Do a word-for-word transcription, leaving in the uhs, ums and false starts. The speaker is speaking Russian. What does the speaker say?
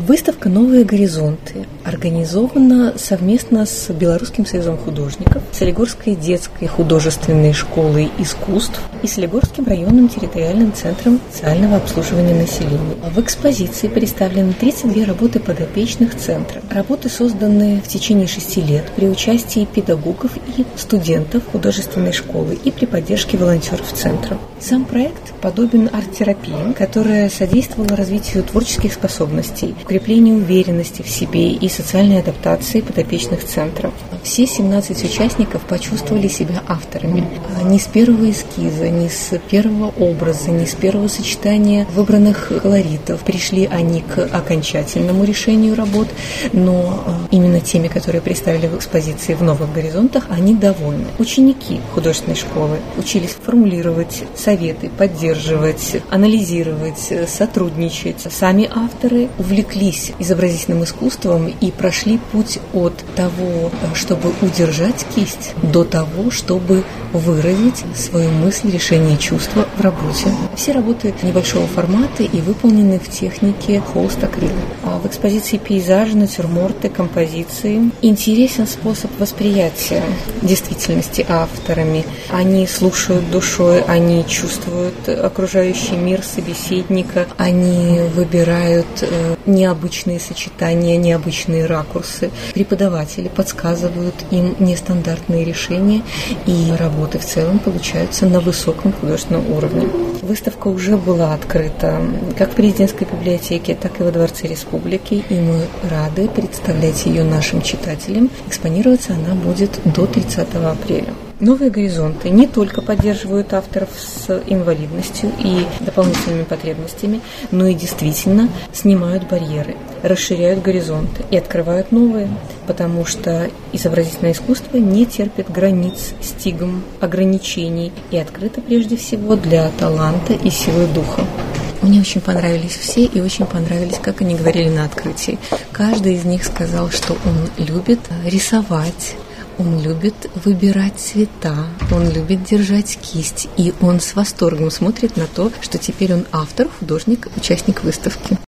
Выставка «Новые горизонты» организована совместно с Белорусским союзом художников, Солигорской детской художественной школой искусств и Солигорским районным территориальным центром социального обслуживания населения. В экспозиции представлены тридцать две работы подопечных центра. Работы созданы в течение шести лет при участии педагогов и студентов художественной школы и при поддержке волонтеров центра. Сам проект подобен арт-терапии, которая содействовала развитию творческих способностей, укреплению уверенности в себе и социальной адаптации подопечных центра. Все семнадцать участников почувствовали себя авторами. Не с первого эскиза, не с первого образа, не с первого сочетания выбранных колоритов пришли они к окончательному решению работ, но именно теми, которые представили в экспозиции в «Новых горизонтах», они довольны. Ученики художественной школы учились формулировать советы, поддерживать, анализировать, сотрудничать. Сами авторы увлеклись изобразительным искусством и прошли путь от того, чтобы удержать кисть, до того, чтобы выразить свою мысль, решение чувства в работе. Все работы небольшого формата и выполнены в технике холст-акрил. В экспозиции пейзажи, натюрморты, композиции. Интересен способ восприятия действительности авторами. Они слушают душой, они чувствуют окружающий мир собеседника, они выбирают необычные сочетания, необычные ракурсы. Преподаватели подсказывают им нестандартные решения, и работы в целом получаются на высоком художественном уровне. Выставка уже была открыта как в президентской библиотеке, так и во Дворце Республики, и мы рады представлять ее нашим читателям. Экспонироваться она будет до тридцатого апреля. «Новые горизонты» не только поддерживают авторов с инвалидностью и дополнительными потребностями, но и действительно снимают барьеры, расширяют горизонты и открывают новые, потому что изобразительное искусство не терпит границ, стигм, ограничений и открыто прежде всего для таланта и силы духа. Мне очень понравились все и очень понравились, как они говорили на открытии. Каждый из них сказал, что он любит рисовать, он любит выбирать цвета, он любит держать кисть, и он с восторгом смотрит на то, что теперь он автор, художник, участник выставки.